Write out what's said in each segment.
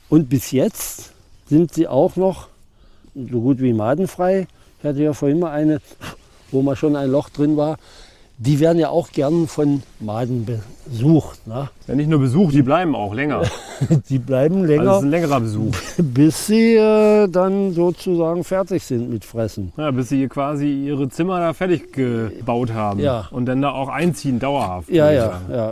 Und bis jetzt sind sie auch noch so gut wie madenfrei. Ich hatte ja vorhin mal eine, wo mal schon ein Loch drin war. Die werden ja auch gern von Maden besucht. Ne? Ja, nicht nur Besuch, die bleiben auch länger. Die bleiben Also länger, es ist ein längerer Besuch. bis sie dann sozusagen fertig sind mit Fressen. Ja, bis sie quasi ihre Zimmer da fertig gebaut haben. Ja. Und dann da auch einziehen, dauerhaft. Ja, würde ich ja, sagen. ja.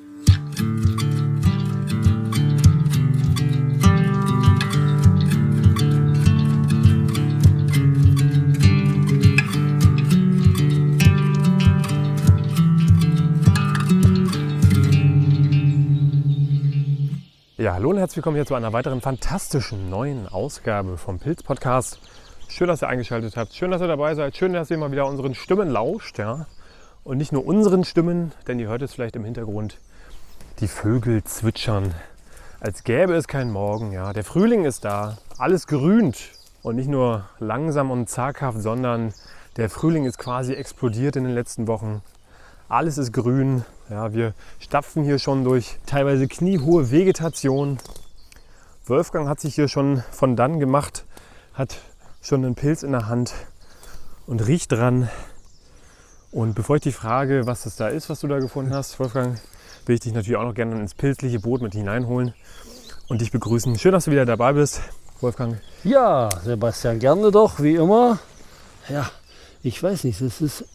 Ja, hallo und herzlich willkommen hier zu einer weiteren fantastischen neuen Ausgabe vom Pilz-Podcast. Schön, dass ihr eingeschaltet habt, schön, dass ihr dabei seid, schön, dass ihr mal wieder unseren Stimmen lauscht. Ja? Und nicht nur unseren Stimmen, denn ihr hört es vielleicht im Hintergrund, die Vögel zwitschern, als gäbe es keinen Morgen. Ja? Der Frühling ist da, alles grünt und nicht nur langsam und zaghaft, sondern der Frühling ist quasi explodiert in den letzten Wochen. Alles ist grün, ja, wir stapfen hier schon durch teilweise kniehohe Vegetation. Wolfgang hat sich hier schon von dann gemacht, hat schon einen Pilz in der Hand und riecht dran. Und bevor ich dich frage, was das da ist, was du da gefunden hast, Wolfgang, will ich dich natürlich auch noch gerne ins pilzliche Boot mit hineinholen und dich begrüßen. Schön, dass du wieder dabei bist, Wolfgang. Ja, Sebastian, gerne doch, wie immer. Ja, ich weiß nicht, das ist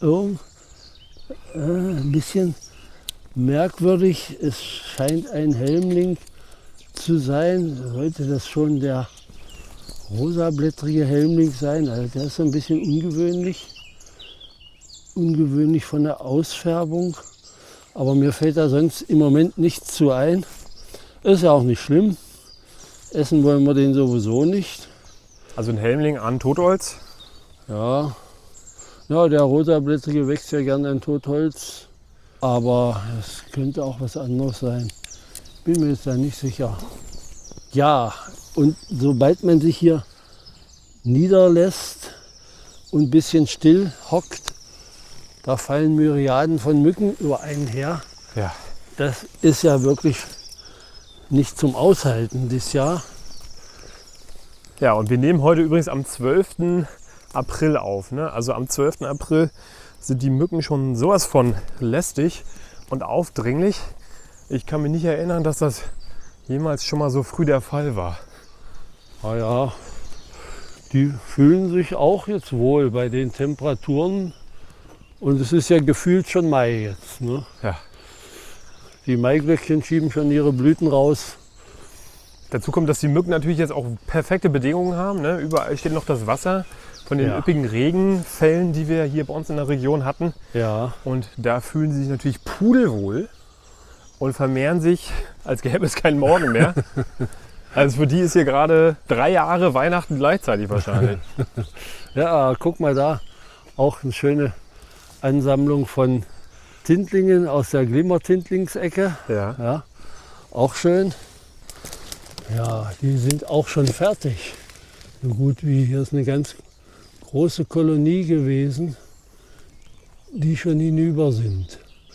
ein bisschen merkwürdig. Es scheint ein Helmling zu sein. Sollte das schon der rosablättrige Helmling sein? Also der ist so ein bisschen ungewöhnlich von der Ausfärbung. Aber mir fällt da sonst im Moment nichts zu ein. Ist ja auch nicht schlimm. Essen wollen wir den sowieso nicht. Also ein Helmling an Totholz. Ja. Ja, der rosablättrige wächst ja gerne an Totholz, aber es könnte auch was anderes sein. Bin mir jetzt da nicht sicher. Ja, und sobald man sich hier niederlässt und ein bisschen still hockt, da fallen Myriaden von Mücken über einen her. Ja. Das ist ja wirklich nicht zum Aushalten dieses Jahr. Ja, und wir nehmen heute übrigens am 12. April auf. Ne? Also am 12. April sind die Mücken schon sowas von lästig und aufdringlich. Ich kann mich nicht erinnern, dass das jemals schon mal so früh der Fall war. Naja, die fühlen sich auch jetzt wohl bei den Temperaturen. Und es ist ja gefühlt schon Mai jetzt. Ne? Ja. Die Maiglöckchen schieben schon ihre Blüten raus. Dazu kommt, dass die Mücken natürlich jetzt auch perfekte Bedingungen haben. Ne? Überall steht noch das Wasser von den üppigen Regenfällen, die wir hier bei uns in der Region hatten. Ja. Und da fühlen sie sich natürlich pudelwohl und vermehren sich, als gäbe es keinen Morgen mehr. Also für die ist hier gerade 3 Jahre Weihnachten gleichzeitig wahrscheinlich. Ja, guck mal da. Auch eine schöne Ansammlung von Tintlingen aus der Glimmertintlingsecke. Ja. Ja, auch schön. Ja, die sind auch schon fertig. So gut wie hier ist eine ganz große Kolonie gewesen, die schon hinüber sind.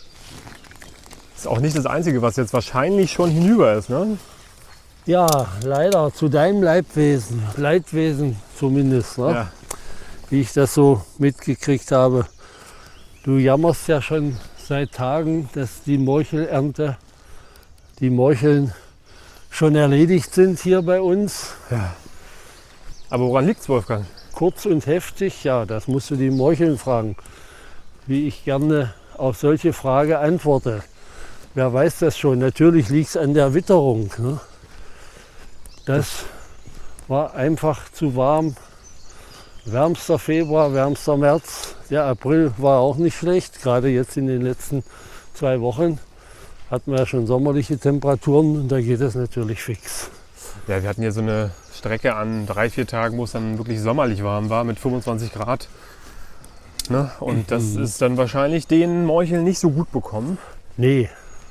Ist auch nicht das Einzige, was jetzt wahrscheinlich schon hinüber ist, ne? Ja, leider zu deinem Leidwesen zumindest, ne? Ja. Wie ich das so mitgekriegt habe. Du jammerst ja schon seit Tagen, dass die Morchelernte, die Morcheln schon erledigt sind hier bei uns. Ja. Aber woran liegt's, Wolfgang? Kurz und heftig, ja, das musst du die Morcheln fragen. Wie ich gerne auf solche Frage antworte. Wer weiß das schon? Natürlich liegt es an der Witterung. Ne? Das war einfach zu warm. Wärmster Februar, wärmster März. Der April war auch nicht schlecht. Gerade jetzt in den letzten 2 Wochen hatten wir ja schon sommerliche Temperaturen und da geht es natürlich fix. Ja, wir hatten hier so eine Strecke an 3-4 Tagen, wo es dann wirklich sommerlich warm war mit 25 Grad. Ne? Und das ist dann wahrscheinlich den Morcheln nicht so gut bekommen. Nee,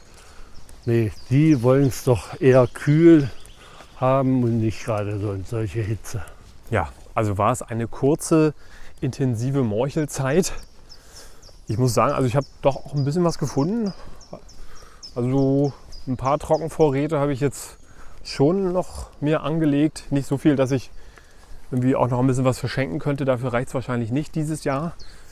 die wollen es doch eher kühl haben und nicht gerade solche Hitze. Ja, also war es eine kurze, intensive Morchelzeit. Ich muss sagen, also ich habe doch auch ein bisschen was gefunden. Also ein paar Trockenvorräte habe ich jetzt schon noch mir angelegt. Nicht so viel, dass ich irgendwie auch noch ein bisschen was verschenken könnte. Dafür reicht es wahrscheinlich nicht dieses Jahr.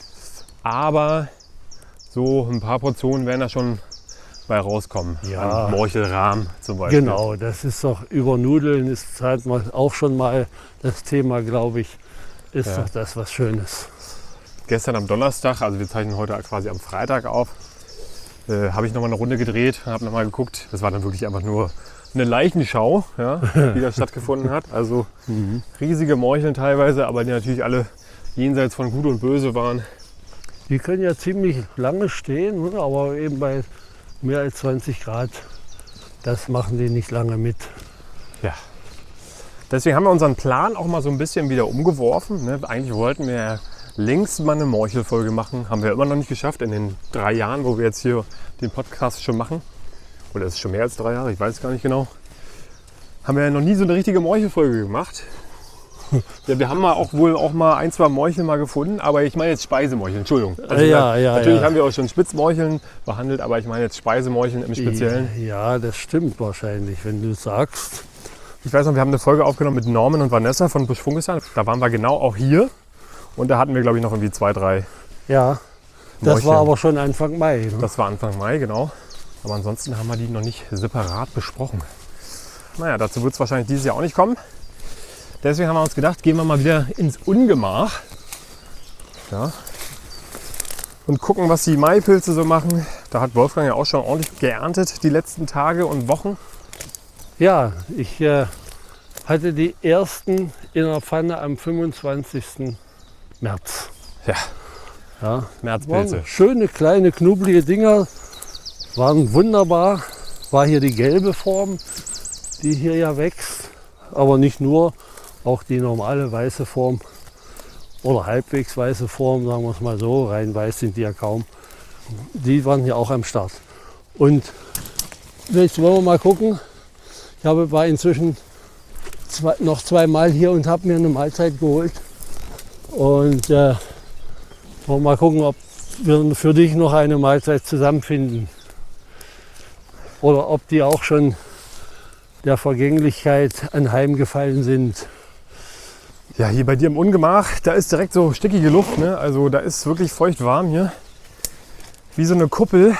Aber so ein paar Portionen werden da schon bei rauskommen. Ja. An Morchelrahm zum Beispiel. Genau, das ist doch über Nudeln ist halt mal auch schon mal das Thema, glaube ich, ist Ja. doch das was Schönes. Gestern am Donnerstag, also wir zeichnen heute quasi am Freitag auf, habe ich nochmal eine Runde gedreht und habe nochmal geguckt. Das war dann wirklich einfach nur eine Leichenschau, ja, die da stattgefunden hat. Also riesige Morcheln teilweise, aber die natürlich alle jenseits von Gut und Böse waren. Die können ja ziemlich lange stehen, ne, aber eben bei mehr als 20 Grad, das machen die nicht lange mit. Ja. Deswegen haben wir unseren Plan auch mal so ein bisschen wieder umgeworfen. Ne? Eigentlich wollten wir ja längst mal eine Morchelfolge machen. Haben wir immer noch nicht geschafft in den 3 Jahren, wo wir jetzt hier den Podcast schon machen. Oder ist es schon mehr als 3 Jahre? Ich weiß gar nicht genau. Haben wir ja noch nie so eine richtige Morchelfolge gemacht. Ja, wir haben wohl auch mal 1, 2 Morcheln mal gefunden, aber ich meine jetzt Speisemorcheln, Entschuldigung. Also natürlich haben wir auch schon Spitzmorcheln behandelt, aber ich meine jetzt Speisemorcheln im Speziellen. Ja, das stimmt wahrscheinlich, wenn du sagst. Ich weiß noch, wir haben eine Folge aufgenommen mit Norman und Vanessa von Buschfungestan. Da waren wir genau auch hier und da hatten wir, glaube ich, noch irgendwie 2, 3 Ja, das Morcheln. war aber schon Anfang Mai. Ne? Das war Anfang Mai, genau. Aber ansonsten haben wir die noch nicht separat besprochen. Naja, dazu wird es wahrscheinlich dieses Jahr auch nicht kommen. Deswegen haben wir uns gedacht, gehen wir mal wieder ins Ungemach. Ja. Und gucken, was die Maipilze so machen. Da hat Wolfgang ja auch schon ordentlich geerntet die letzten Tage und Wochen. Ja, ich hatte die ersten in der Pfanne am 25. März. Ja, Ja, Märzpilze. waren schöne, kleine, knubbelige Dinger. Waren wunderbar. War hier die gelbe Form, die hier ja wächst. Aber nicht nur, auch die normale weiße Form. Oder halbwegs weiße Form, sagen wir es mal so. Rein weiß sind die ja kaum. Die waren hier auch am Start. Und jetzt wollen wir mal gucken. War inzwischen noch 2 Mal hier und habe mir eine Mahlzeit geholt. Und wollen wir mal gucken, ob wir für dich noch eine Mahlzeit zusammenfinden. Oder ob die auch schon der Vergänglichkeit anheimgefallen sind. Ja, hier bei dir im Ungemach, da ist direkt so stickige Luft. Ne? Also da ist wirklich feucht warm hier. Wie so eine Kuppel.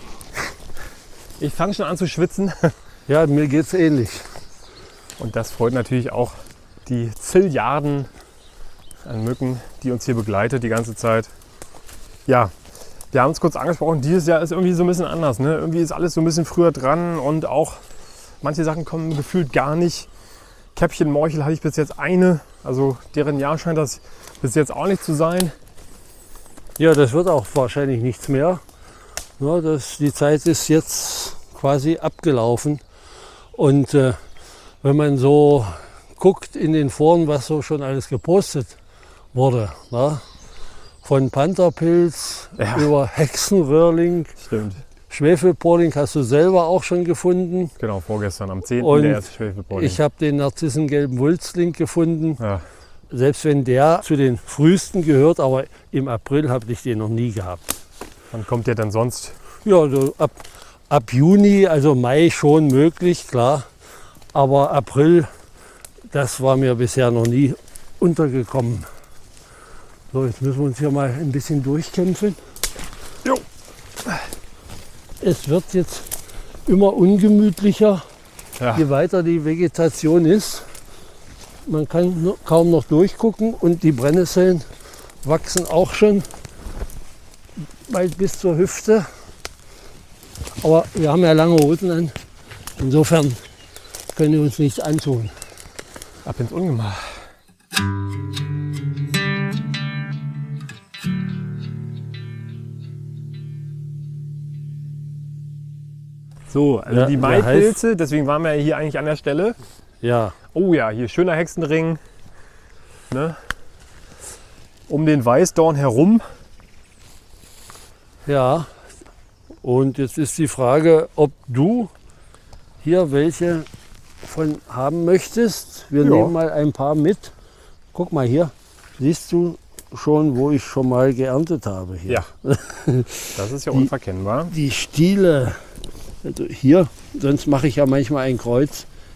Ich fange schon an zu schwitzen. Ja, mir geht es ähnlich. Und das freut natürlich auch die Zilliarden an Mücken, die uns hier begleitet die ganze Zeit. Ja, wir haben es kurz angesprochen, dieses Jahr ist irgendwie so ein bisschen anders. Ne? Irgendwie ist alles so ein bisschen früher dran und auch manche Sachen kommen gefühlt gar nicht. Käppchenmorchel hatte ich bis jetzt eine, also deren Jahr scheint das bis jetzt auch nicht zu sein. Ja, das wird auch wahrscheinlich nichts mehr. Ja, die Zeit ist jetzt quasi abgelaufen. Und wenn man so guckt in den Foren, was so schon alles gepostet wurde, na? Von Pantherpilz über Hexenröhrling, Stimmt. Schwefelporling hast du selber auch schon gefunden. Genau, vorgestern am 10. Und der erste Schwefelporling. ich habe den narzissengelben Wulstling gefunden. Ja. Selbst wenn der zu den frühesten gehört, aber im April habe ich den noch nie gehabt. Wann kommt der denn sonst? Ja, so ab Juni, also Mai schon möglich, klar. Aber April, das war mir bisher noch nie untergekommen. So, jetzt müssen wir uns hier mal ein bisschen durchkämpfen. Jo. Es wird jetzt immer ungemütlicher, Ja. je weiter die Vegetation ist. Man kann kaum noch durchgucken und die Brennnesseln wachsen auch schon bald bis zur Hüfte. Aber wir haben ja lange Hosen an. Insofern können wir uns nichts antun. Ab ins Ungemach. So, also Ja, die der Maipilze, deswegen waren wir ja hier eigentlich an der Stelle. Ja, Oh ja, hier schöner Hexenring. Ne? Um den Weißdorn herum. ja. Und jetzt ist die Frage, ob du hier welche von haben möchtest. Wir Ja. nehmen mal ein paar mit. Guck mal hier, siehst du schon, wo ich schon mal geerntet habe hier. Ja, das ist ja unverkennbar. Die Stiele, also hier, sonst mache ich ja manchmal ein Kreuz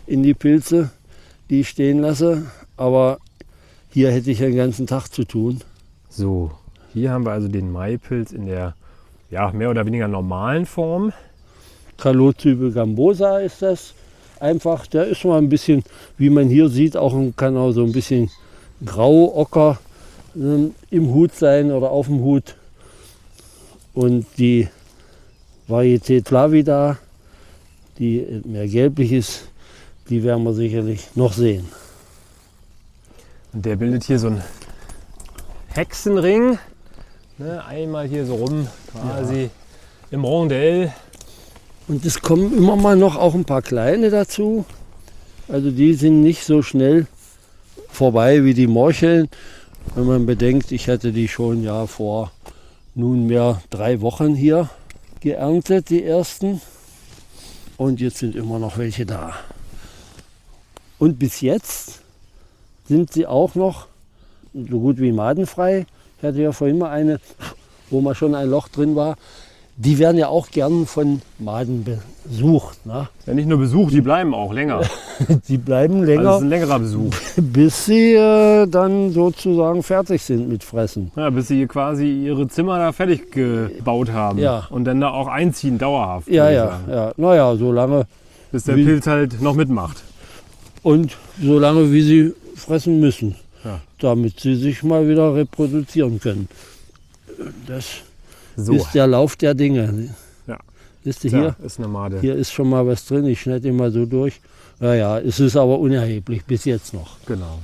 in die Pilze, die ich stehen lasse. Aber hier hätte ich den ganzen Tag zu tun. So, hier haben wir also den Maipilz in der mehr oder weniger normalen Form. Calotype gambosa ist das. Einfach, der ist mal ein bisschen, wie man hier sieht, kann auch so ein bisschen grau, ocker im Hut sein oder auf dem Hut. Und die Varietät Flavida, die mehr gelblich ist, die werden wir sicherlich noch sehen. Und der bildet hier so einen Hexenring. Ne, einmal hier so rum, quasi im Rondell. Und es kommen immer mal noch auch ein paar kleine dazu. Also die sind nicht so schnell vorbei wie die Morcheln. Wenn man bedenkt, ich hatte die schon vor nunmehr 3 Wochen hier geerntet, die ersten. Und jetzt sind immer noch welche da. Und bis jetzt sind sie auch noch so gut wie madenfrei. Ich hatte ja vorhin mal eine, wo mal schon ein Loch drin war. Die werden ja auch gern von Maden besucht. Ne? Ja, nicht nur Besuch, die bleiben auch länger. Die bleiben länger, Also das ist ein längerer Besuch. bis sie dann sozusagen fertig sind mit Fressen. Ja, bis sie quasi ihre Zimmer da fertig gebaut haben. Ja. Und dann da auch einziehen, dauerhaft. Ja, würde ich ja, sagen. ja. Naja, solange Bis der Wie- Pilz halt noch mitmacht. und solange wie sie fressen müssen, Ja. damit sie sich mal wieder reproduzieren können. Das So, ist der Lauf der Dinge. Ja. Ist die da hier? ist eine Made. Hier ist schon mal was drin. Ich schneide ihn mal so durch. Naja, es ist aber unerheblich bis jetzt noch. Genau.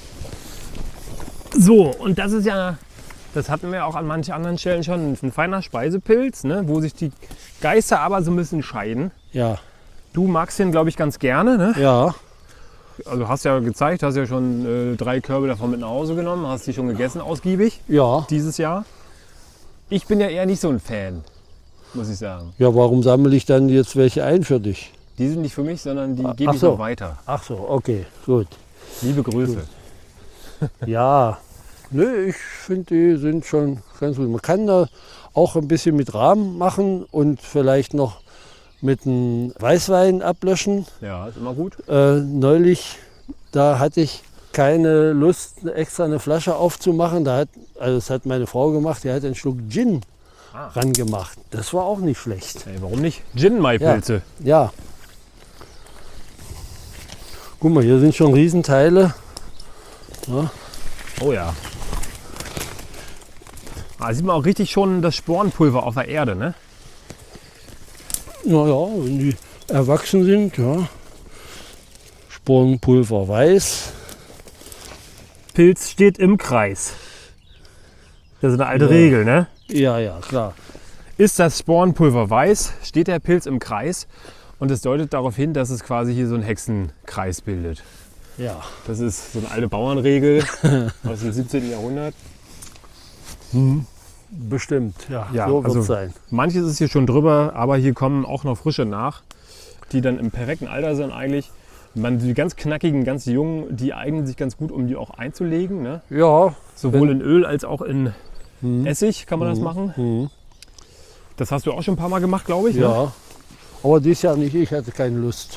So, und das ist ja, das hatten wir auch an manchen anderen Stellen schon, ein feiner Speisepilz, ne, wo sich die Geister aber so ein bisschen scheiden. Ja, Du magst den, glaube ich, ganz gerne. Ne? ja, Also hast ja gezeigt, hast ja schon 3 Körbe davon mit nach Hause genommen, hast die schon gegessen ausgiebig ja. dieses Jahr. Ich bin ja eher nicht so ein Fan, muss ich sagen. Ja, warum sammle ich dann jetzt welche ein für dich? Die sind nicht für mich, sondern die Ach gebe ich so. noch weiter. Ach so, okay, gut. Liebe Grüße. Ja, nö, ich finde, die sind schon ganz gut. Man kann da auch ein bisschen mit Rahm machen und vielleicht noch mit einem Weißwein ablöschen. Ja, ist immer gut. Neulich, da hatte ich keine Lust, extra eine Flasche aufzumachen. Das hat meine Frau gemacht, die hat einen Schluck Gin rangemacht. Das war auch nicht schlecht. Ey, warum nicht? Gin-Maipilze. Ja. Guck mal, hier sind schon Riesenteile. Ja. Oh ja. Da sieht man auch richtig schon das Sporenpulver auf der Erde, ne? Naja, wenn die erwachsen sind, ja. Sporenpulver weiß. Pilz steht im Kreis. Das ist eine alte Ja. Regel, ne? Ja, ja, klar. Ist das Sporenpulver weiß, steht der Pilz im Kreis und es deutet darauf hin, dass es quasi hier so einen Hexenkreis bildet. Ja. Das ist so eine alte Bauernregel aus dem 17. Jahrhundert. Bestimmt, ja. Ja, so wird also- es sein. Manches ist hier schon drüber, aber hier kommen auch noch frische nach, die dann im perfekten Alter sind eigentlich. Die ganz knackigen, ganz jungen, die eignen sich ganz gut, um die auch einzulegen. Ne? Ja. Sowohl in Öl als auch in Essig kann man das machen. Mhm. Das hast du auch schon ein paar Mal gemacht, glaube ich. Ne? Ja. Aber dieses Jahr nicht, ich hatte keine Lust.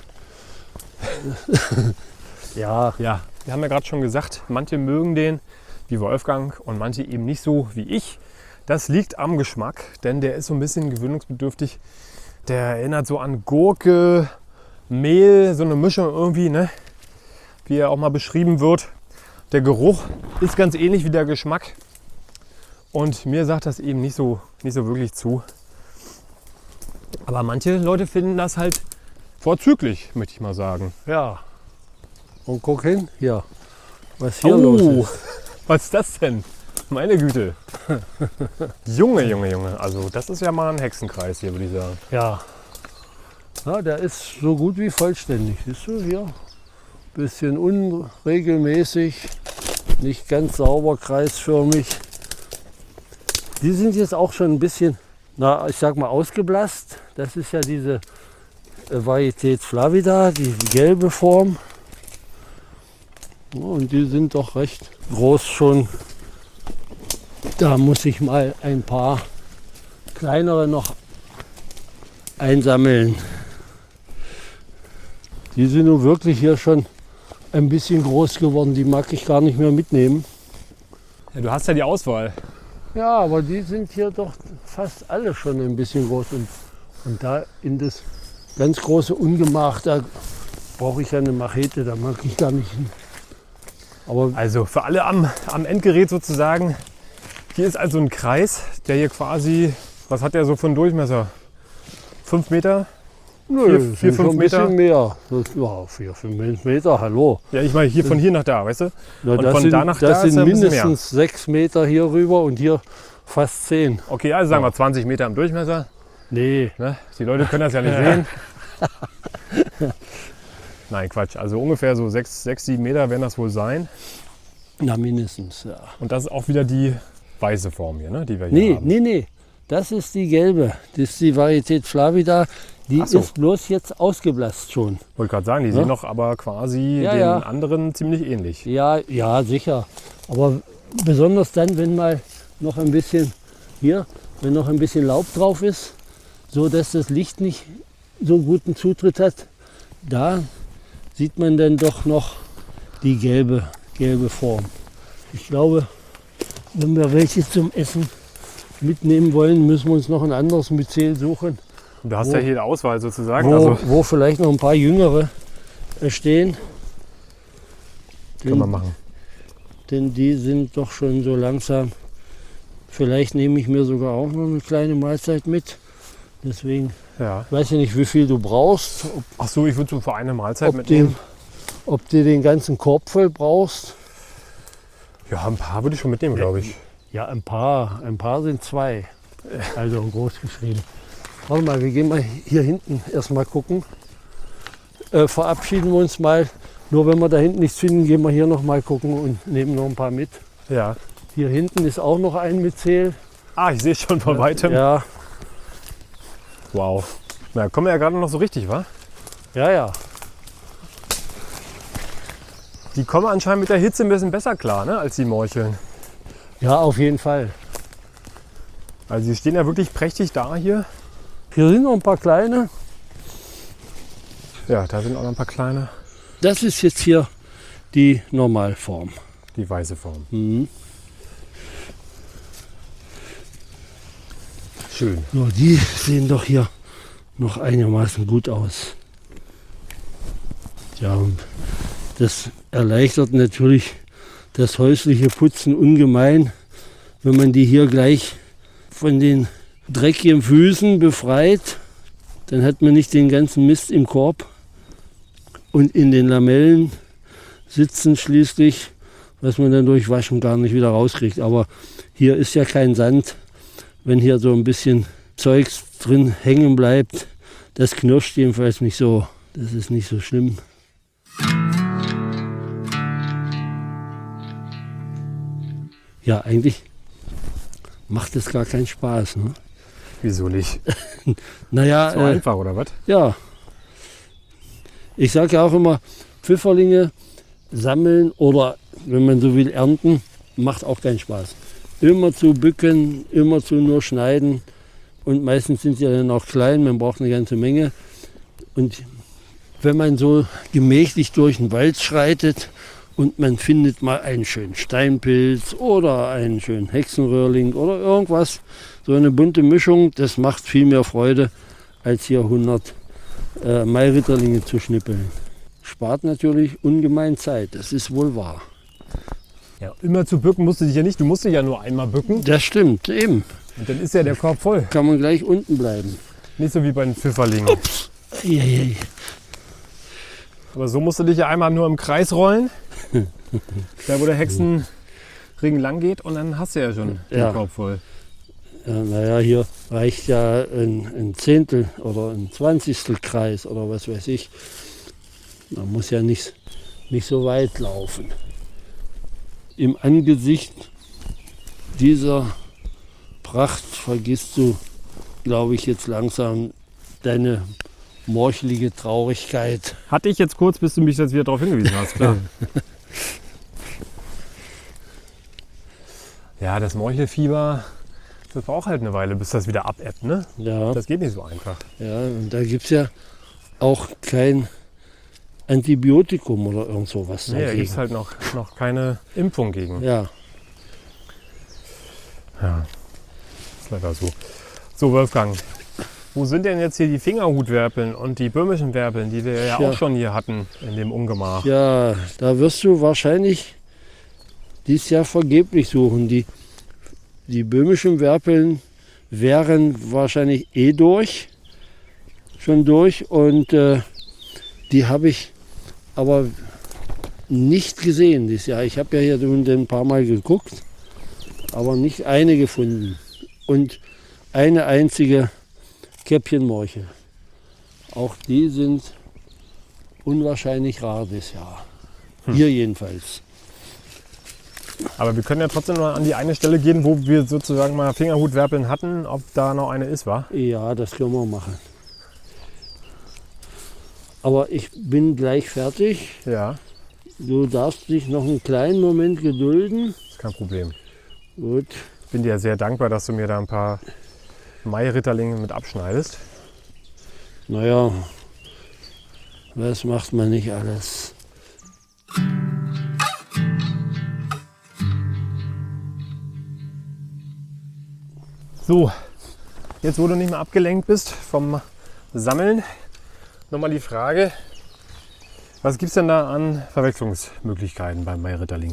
Ja, Ja, wir haben ja gerade schon gesagt, manche mögen den wie Wolfgang und manche eben nicht so wie ich. Das liegt am Geschmack, denn der ist so ein bisschen gewöhnungsbedürftig. Der erinnert so an Gurke, Mehl, so eine Mischung irgendwie, ne? Wie er auch mal beschrieben wird. Der Geruch ist ganz ähnlich wie der Geschmack. Und mir sagt das eben nicht so wirklich zu. Aber manche Leute finden das halt vorzüglich, möchte ich mal sagen. ja. Und guck hin, hier, was hier los ist. Was ist das denn? Meine Güte. Junge, Junge, Junge. Also das ist ja mal ein Hexenkreis hier, würde ich sagen. Ja. Ja, der ist so gut wie vollständig. Siehst du hier? Bisschen unregelmäßig, nicht ganz sauber, kreisförmig. Die sind jetzt auch schon ein bisschen, ich sag mal, ausgeblasst. Das ist ja diese Varietät Flavida, die gelbe Form. Ja, und die sind doch recht groß schon. Da muss ich mal ein paar kleinere noch einsammeln. Die sind nun wirklich hier schon ein bisschen groß geworden. Die mag ich gar nicht mehr mitnehmen. Ja, du hast ja die Auswahl. Ja, aber die sind hier doch fast alle schon ein bisschen groß. Und da in das ganz große Ungemach, da brauche ich ja eine Machete, da mag ich gar nicht hin. Aber Also für alle am Endgerät sozusagen, hier ist also ein Kreis, der hier quasi, was hat der so für einen Durchmesser? 5 Meter? nö, vier, sind 5 schon ein Meter? bisschen mehr. Ja, 4, 5 Meter, hallo. Ja, ich meine hier von hier nach da, weißt du? Na, Und das von sind, da nach das da ist sind ja ein bisschen mindestens 6 Meter hier rüber und hier fast 10. Okay, also sagen wir 20 Meter im Durchmesser. Nee, Ne? Die Leute können das ja nicht sehen. Nein, Quatsch. Also ungefähr so 6, 7 Meter werden das wohl sein. na mindestens, ja. Und das ist auch wieder die weiße Form hier, ne? Die wir hier haben. Nee. Das ist die gelbe. Das ist die Varietät Flavida. Die Ach so. ist bloß jetzt ausgeblasst schon. Wollte gerade sagen, die sehen noch aber quasi Ja, den ja. anderen ziemlich ähnlich. Ja, sicher. Aber besonders dann, wenn mal noch ein bisschen hier, wenn noch ein bisschen Laub drauf ist, so dass das Licht nicht so guten Zutritt hat, da sieht man dann doch noch die gelbe Form. Ich glaube, wenn wir welche zum Essen mitnehmen wollen, müssen wir uns noch ein anderes Myzel suchen, Und du hast Wo- ja hier die Auswahl sozusagen. wo, Also wo vielleicht noch ein paar Jüngere stehen. können wir machen. Denn die sind doch schon so langsam. Vielleicht nehme ich mir sogar auch noch eine kleine Mahlzeit mit. Deswegen Ja. weiß ich nicht, wie viel du brauchst. Ach so, ich würde so für eine Mahlzeit Ob, mitnehmen. ob du den ganzen Korb voll brauchst. Ja, ein paar würde ich schon mitnehmen, glaube ich. Ja, ein paar sind 2. Also groß geschrieben. Warte mal, wir gehen mal hier hinten erstmal gucken. Verabschieden wir uns mal. Nur wenn wir da hinten nichts finden, gehen wir hier noch mal gucken und nehmen noch ein paar mit. Ja. Hier hinten ist auch noch ein Myzel. Ah, ich sehe es schon von weitem. Ja, Wow. Na, kommen wir ja gerade noch so richtig, wa? ja. Die kommen anscheinend mit der Hitze ein bisschen besser klar, ne, als die Morcheln. Ja, auf jeden Fall. Also die stehen ja wirklich prächtig da hier. Hier sind noch ein paar kleine. Ja, da sind auch noch ein paar kleine. Das ist jetzt hier die Normalform. Die weiße Form. Mhm. Schön. So, die sehen doch hier noch einigermaßen gut aus. Ja, und das erleichtert natürlich das häusliche Putzen ungemein, wenn man die hier gleich von den dreckigen Füßen befreit. Dann hat man nicht den ganzen Mist im Korb. Und in den Lamellen sitzen schließlich, was man dann durch Waschen gar nicht wieder rauskriegt. Aber hier ist ja kein Sand. Wenn hier so ein bisschen Zeugs drin hängen bleibt, das knirscht jedenfalls nicht so. Das ist nicht so schlimm. Ja, eigentlich macht es gar keinen Spaß. Ne? Wieso nicht? Naja, So einfach, oder was? ja. Ich sage ja auch immer, Pfifferlinge sammeln oder, wenn man so will, ernten, macht auch keinen Spaß. Immer zu bücken, immer zu nur schneiden. Und meistens sind sie ja dann auch klein, man braucht eine ganze Menge. Und wenn man so gemächlich durch den Wald schreitet und man findet mal einen schönen Steinpilz oder einen schönen Hexenröhrling oder irgendwas, so eine bunte Mischung, das macht viel mehr Freude, als hier 100 Mairitterlinge zu schnippeln. Spart natürlich ungemein Zeit, das ist wohl wahr. Ja, immer zu bücken musst du dich ja nicht. Du musst dich ja nur einmal bücken. Das stimmt, eben. Und dann ist ja der Korb voll. Kann man gleich unten bleiben. Nicht so wie bei den Pfifferlingen. Eieiei. Aber so musst du dich ja einmal nur im Kreis rollen. Da wo der Hexenring lang geht und dann hast du ja schon den Ja. Korb voll. Ja, naja, hier reicht ja ein Zehntel oder ein Zwanzigstel Kreis oder was weiß ich. Man muss ja nicht so weit laufen. Im Angesicht dieser Pracht vergisst du, glaube ich, jetzt langsam deine morchelige Traurigkeit. Hatte ich jetzt kurz, bis du mich jetzt wieder darauf hingewiesen hast, klar. Ja, das Morchelfieber, das braucht halt eine Weile, bis das wieder abebbt, ne? Ja, Das geht nicht so einfach. ja, und da gibt es ja auch kein Antibiotikum oder irgend sowas Nee, da gibt dagegen. es halt noch keine Impfung gegen. Ja, Ja, ist leider so. So, Wolfgang, wo sind denn jetzt hier die Fingerhutwerpeln und die böhmischen Werpeln, die wir ja Tja. auch schon hier hatten in dem Ungemach? ja, da wirst du wahrscheinlich dieses Jahr vergeblich suchen. Die böhmischen Werpeln wären wahrscheinlich schon durch und die habe ich aber nicht gesehen dieses Jahr. Ich habe ja hier ein paar Mal geguckt, aber nicht eine gefunden. Und eine einzige Käppchenmorchel. Auch die sind unwahrscheinlich rar dieses Jahr. Hier jedenfalls. Aber wir können ja trotzdem mal an die eine Stelle gehen, wo wir sozusagen mal Fingerhutwerpeln hatten, ob da noch eine ist, wa? Ja, das können wir machen. Aber ich bin gleich fertig. Ja, Du darfst dich noch einen kleinen Moment gedulden. ist kein Problem. Gut. Ich bin dir sehr dankbar, dass du mir da ein paar Mairitterlinge mit abschneidest. Naja, was macht man nicht alles? So, jetzt wo du nicht mehr abgelenkt bist vom Sammeln, nochmal die Frage, was gibt es denn da an Verwechslungsmöglichkeiten beim Mairitterling?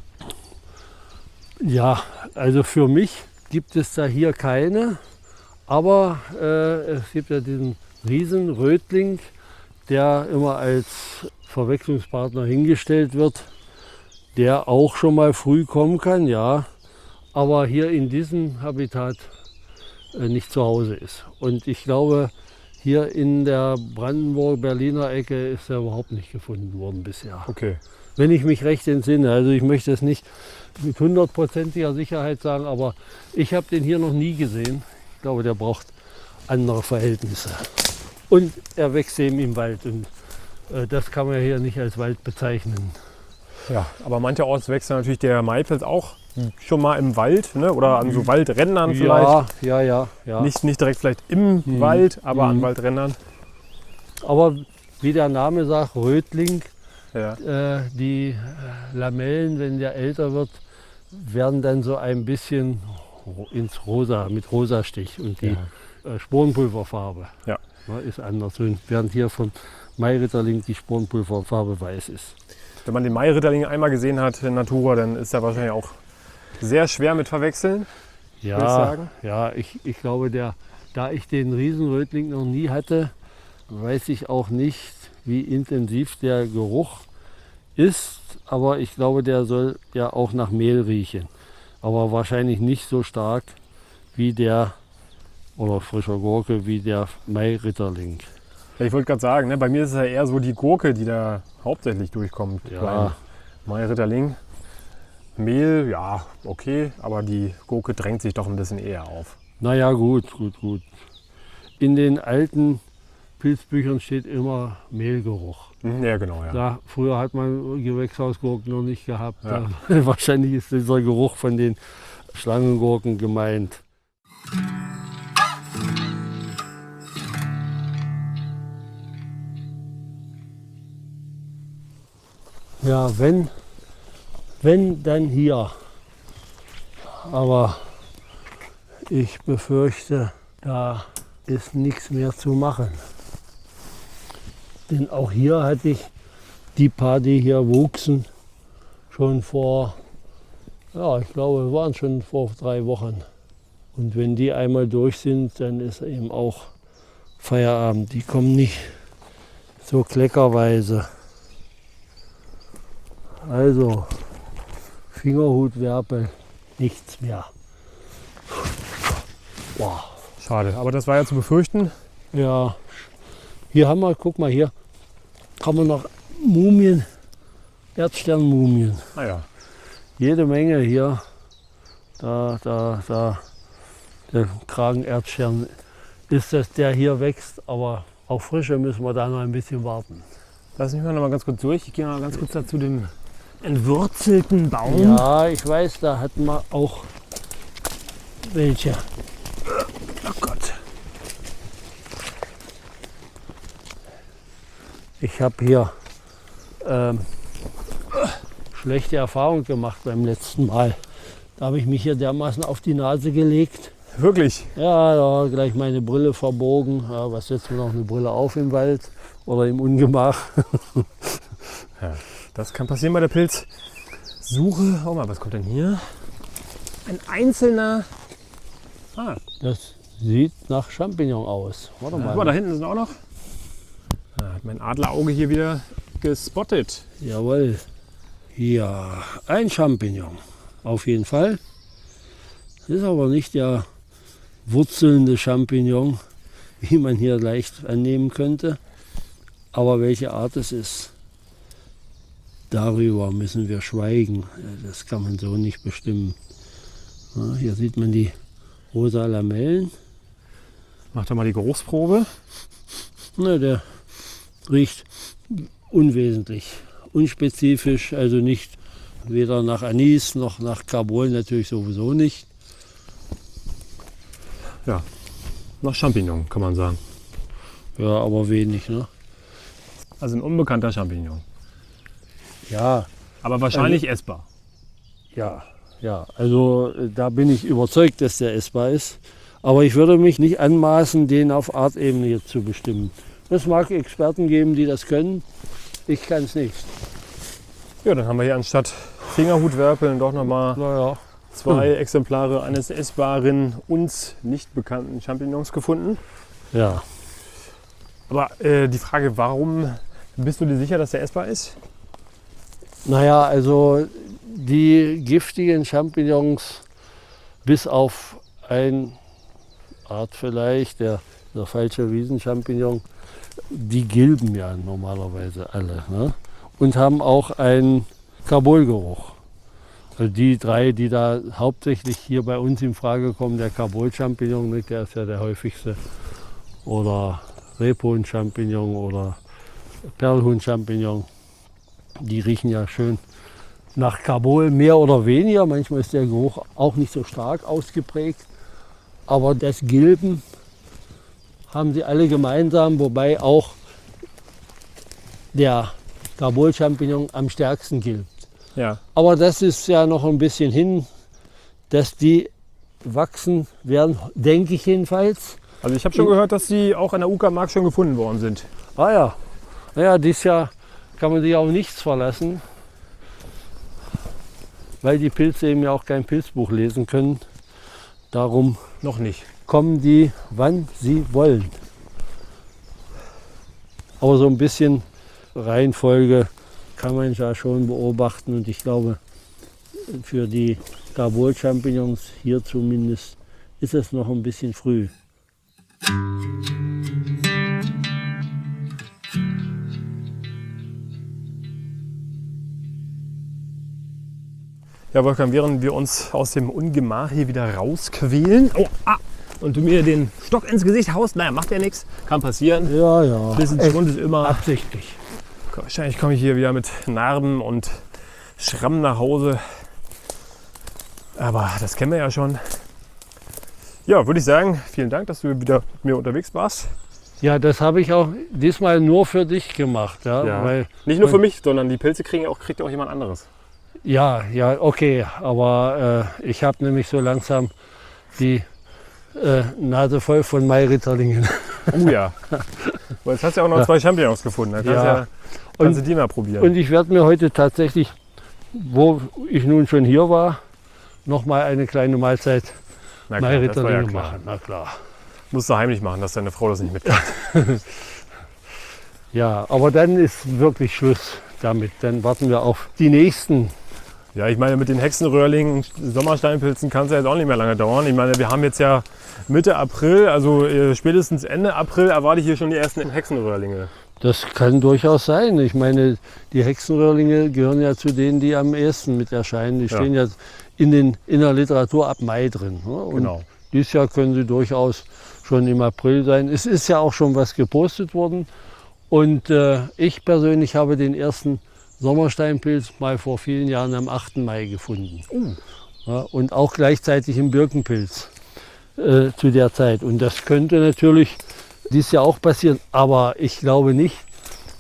Ja, also für mich gibt es da hier keine. Aber es gibt ja diesen Riesenrötling, der immer als Verwechslungspartner hingestellt wird, der auch schon mal früh kommen kann, ja, aber hier in diesem Habitat nicht zu Hause ist. Und ich glaube, hier in der Brandenburg-Berliner Ecke ist er überhaupt nicht gefunden worden bisher. Okay. Wenn ich mich recht entsinne. Also ich möchte es nicht mit 100%iger Sicherheit sagen, aber ich habe den hier noch nie gesehen. Ich glaube, der braucht andere Verhältnisse. Und er wächst eben im Wald. Und das kann man hier nicht als Wald bezeichnen. Ja, aber mancherorts wächst ja natürlich der Maipelz auch schon mal im Wald, ne? Oder an so Waldrändern vielleicht. Ja. Nicht direkt vielleicht im Wald, aber an Waldrändern. Aber wie der Name sagt, Rötling, Ja. die Lamellen, wenn der älter wird, werden dann so ein bisschen ins Rosa, mit Rosastich. Und die Sporenpulverfarbe Ja. ist anders. Und während hier vom Mairitterling die Sporenpulverfarbe weiß ist. Wenn man den Mairitterling einmal gesehen hat in Natura, dann ist er wahrscheinlich auch sehr schwer mit verwechseln. Würde ich sagen. Ja, ich glaube, da ich den Riesenrötling noch nie hatte, weiß ich auch nicht, wie intensiv der Geruch ist. Aber ich glaube, der soll ja auch nach Mehl riechen. Aber wahrscheinlich nicht so stark wie der, oder frischer Gurke, wie der Mairitterling. Ja, ich wollte gerade sagen, ne, bei mir ist es ja eher so die Gurke, die da hauptsächlich durchkommt. Ja. Beim Mairitterling. Mehl, ja, okay, aber die Gurke drängt sich doch ein bisschen eher auf. Naja, gut. In den alten Pilzbüchern steht immer Mehlgeruch. Ja, genau, ja. Ja, früher hat man Gewächshausgurken noch nicht gehabt. Ja. Wahrscheinlich ist dieser Geruch von den Schlangengurken gemeint. Ja, wenn dann hier. Aber ich befürchte, da ist nichts mehr zu machen. Denn auch hier hatte ich die paar, die hier wuchsen, schon vor, ja, ich glaube, waren schon vor 3 Wochen. Und wenn die einmal durch sind, dann ist eben auch Feierabend. Die kommen nicht so kleckerweise. Also, Fingerhutwerpel, nichts mehr. Wow. Schade, aber das war ja zu befürchten. Ja, hier haben wir, guck mal hier, haben wir noch Mumien, Erdsternmumien. Naja, Jede Menge hier. Da, der Kragenerdstern ist das, der hier wächst, aber auf Frische müssen wir da noch ein bisschen warten. lass mich mal ganz kurz durch. Ich gehe mal ganz kurz dazu dem entwurzelten Baum. Ja, ich weiß, da hatten wir auch welche. Oh Gott. Ich habe hier schlechte Erfahrung gemacht beim letzten Mal. Da habe ich mich hier dermaßen auf die Nase gelegt. Wirklich? Ja, da war gleich meine Brille verbogen. Ja, was setzt man noch eine Brille auf im Wald oder im Ungemach? Ja, das kann passieren bei der Pilzsuche. Oh mal, was kommt denn hier? Ein einzelner. Das sieht nach Champignon aus. Warte mal. Guck mal, da hinten sind auch noch. Hat mein Adlerauge hier wieder gespottet. Jawohl. Ja, ein Champignon. Auf jeden Fall. Das ist aber nicht der wurzelnde Champignon, wie man hier leicht annehmen könnte. Aber welche Art es ist, darüber müssen wir schweigen. Das kann man so nicht bestimmen. Ja, hier sieht man die rosa Lamellen. Mach doch mal die Geruchsprobe. Ne, der riecht unwesentlich, unspezifisch, also nicht weder nach Anis noch nach Carbol, natürlich sowieso nicht. Ja, nach Champignon kann man sagen. Ja, aber wenig, ne? Also ein unbekannter Champignon. Ja, Aber wahrscheinlich essbar. ja, also da bin ich überzeugt, dass der essbar ist. Aber ich würde mich nicht anmaßen, den auf Artebene jetzt zu bestimmen. Es mag Experten geben, die das können. Ich kann es nicht. Ja, dann haben wir hier anstatt Fingerhutwerpeln doch nochmal Naja, 2 Exemplare eines essbaren, uns nicht bekannten Champignons gefunden. ja. Aber die Frage, warum bist du dir sicher, dass der essbar ist? Naja, also die giftigen Champignons, bis auf eine Art vielleicht, der falsche Wiesenchampignon, die gilben ja normalerweise alle, ne? Und haben auch einen Carbolgeruch. Also die 3, die da hauptsächlich hier bei uns in Frage kommen, der Carbol-Champignon, der ist ja der häufigste, oder Rebhuhn-Champignon oder Perlhuhn-Champignon, die riechen ja schön nach Carbol, mehr oder weniger. Manchmal ist der Geruch auch nicht so stark ausgeprägt. Aber das Gilben haben sie alle gemeinsam, wobei auch der Carbol-Champignon am stärksten gilbt. Ja. Aber das ist ja noch ein bisschen hin, dass die wachsen werden, denke ich jedenfalls. Also ich habe schon gehört, dass die auch an der Uckermark schon gefunden worden sind. Ah ja, naja, dieses Jahr kann man sich auf nichts verlassen, weil die Pilze eben ja auch kein Pilzbuch lesen können. Darum Noch nicht. kommen die, wann sie wollen. Aber so ein bisschen Reihenfolge kann man ja schon beobachten und ich glaube, für die Carbol-Champignons hier zumindest ist es noch ein bisschen früh. Ja, Wolfgang, während wir uns aus dem Ungemach hier wieder rausquälen und du mir den Stock ins Gesicht haust, naja, macht ja nichts, kann passieren. Ja, ja. Ein bisschen Schwund ist immer. Absichtlich. Wahrscheinlich komme ich hier wieder mit Narben und Schrammen nach Hause. Aber das kennen wir ja schon. Ja, würde ich sagen, vielen Dank, dass du wieder mit mir unterwegs warst. Ja, das habe ich auch diesmal nur für dich gemacht. Ja, weil, Nicht nur für mich, sondern die Pilze kriegt auch jemand anderes. ja, okay. Aber ich habe nämlich so langsam die Nase voll von Mairitterlingen. Oh ja. Und jetzt hast du ja auch noch 2 Champignons gefunden. Da kannst du die mal probieren. Und ich werde mir heute tatsächlich, wo ich nun schon hier war, noch mal eine kleine Mahlzeit Mairitterlinge machen. Na klar. Musst du heimlich machen, dass deine Frau das nicht mitkriegt. Ja, aber dann ist wirklich Schluss damit. Dann warten wir auf die nächsten. Ja, ich meine, mit den Hexenröhrlingen und Sommersteinpilzen kann es ja jetzt auch nicht mehr lange dauern. Ich meine, wir haben jetzt ja Mitte April, also spätestens Ende April erwarte ich hier schon die ersten Hexenröhrlinge. Das kann durchaus sein. Ich meine, die Hexenröhrlinge gehören ja zu denen, die am ehesten mit erscheinen. Die stehen ja in der Literatur ab Mai drin. Ne? Und Genau. dieses Jahr können sie durchaus schon im April sein. Es ist ja auch schon was gepostet worden. Und ich persönlich habe den ersten Sommersteinpilz mal vor vielen Jahren am 8. Mai gefunden. Ja, und auch gleichzeitig im Birkenpilz zu der Zeit. Und das könnte natürlich dieses Jahr auch passieren. Aber ich glaube nicht,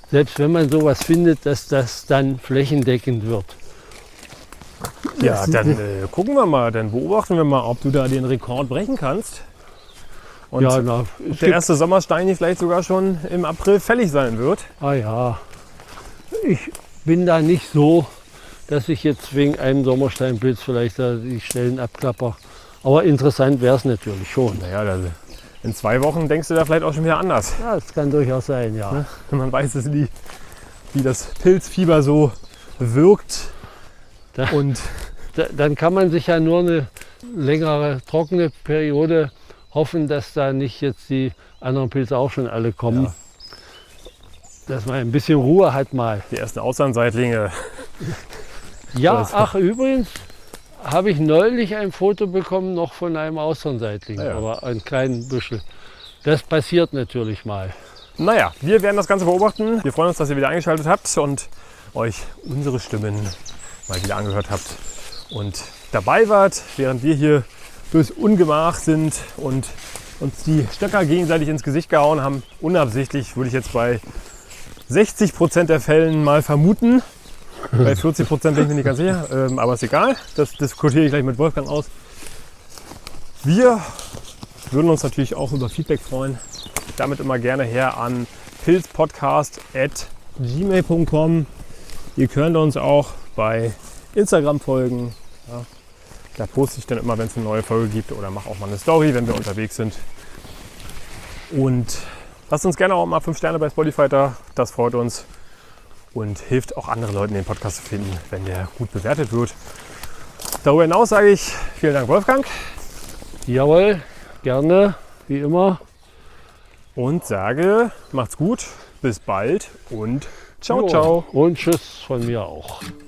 selbst wenn man sowas findet, dass das dann flächendeckend wird. Ja, dann gucken wir mal, dann beobachten wir mal, ob du da den Rekord brechen kannst. Und Ja, na, ob es der gibt, erste Sommerstein hier vielleicht sogar schon im April fällig sein wird. ja, ich bin da nicht so, dass ich jetzt wegen einem Sommersteinpilz vielleicht da die Stellen abklapper. Aber interessant wäre es natürlich schon. Naja, in 2 Wochen denkst du da vielleicht auch schon wieder anders. Ja, das kann durchaus sein, ja. Man weiß es nie, wie das Pilzfieber so wirkt. Da- Und Dann kann man sich ja nur eine längere trockene Periode hoffen, dass da nicht jetzt die anderen Pilze auch schon alle kommen. Ja. Dass man ein bisschen Ruhe hat mal. die ersten Auslandseitlinge. Ja, Das- ach übrigens habe ich neulich ein Foto bekommen noch von einem Austernseitling, Ja. aber einen kleinen Büschel. Das passiert natürlich mal. Naja, wir werden das Ganze beobachten. Wir freuen uns, dass ihr wieder eingeschaltet habt und euch unsere Stimmen mal wieder angehört habt und dabei wart, während wir hier durchs Ungemach sind und uns die Stöcker gegenseitig ins Gesicht gehauen haben. Unabsichtlich, würde ich jetzt bei 60% der Fällen mal vermuten. Bei 40% bin ich mir nicht ganz sicher, aber ist egal. Das diskutiere ich gleich mit Wolfgang aus. Wir würden uns natürlich auch über Feedback freuen. Damit immer gerne her an pilzpodcast@gmail.com. Ihr könnt uns auch bei Instagram folgen. Ja, da poste ich dann immer, wenn es eine neue Folge gibt oder mache auch mal eine Story, wenn wir unterwegs sind. Und lasst uns gerne auch mal 5 Sterne bei Spotify da. Das freut uns und hilft auch anderen Leuten, den Podcast zu finden, wenn der gut bewertet wird. Darüber hinaus sage ich vielen Dank, Wolfgang. Jawohl, gerne, wie immer. Und sage, macht's gut, bis bald und ciao, Jo, ciao. Und tschüss von mir auch.